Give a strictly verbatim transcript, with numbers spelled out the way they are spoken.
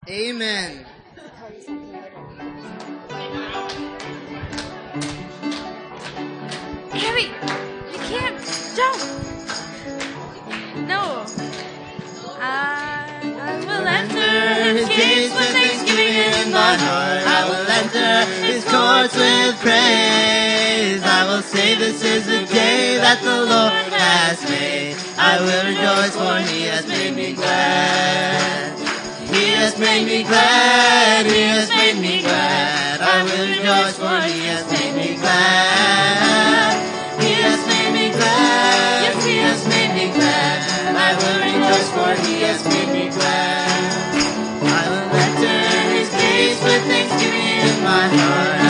Amen. Abby, you can't. Don't. No. I, I will enter his gates with thanksgiving in my heart. I will enter his courts with praise. I will say this is the day that the Lord has made. I will rejoice for he has made me glad. He has made me glad. He has made me glad. I will rejoice for he has made me glad. He has made me glad. Yes, he has made me glad. I will rejoice for he has made me glad. I will enter his gates with thanksgiving in my heart.